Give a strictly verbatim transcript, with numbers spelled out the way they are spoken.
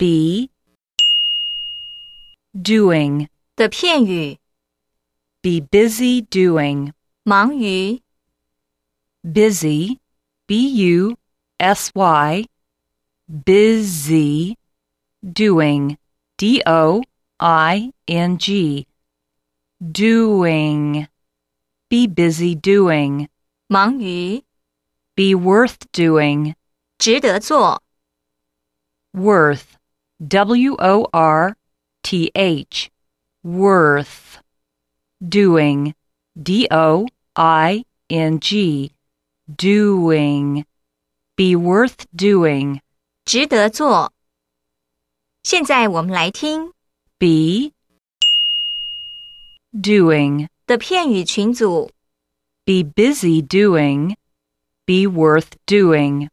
be doing 的片语， be busy doing 忙于 busy B U S Y busy doing D O I N G doing be busy doing 忙于 be worth doing 值得做 worth W O R T H worth doing D O I N G doing be worth doing 值得做。现在我们来听 be doing 的片语群组。 be busy doing be worth doing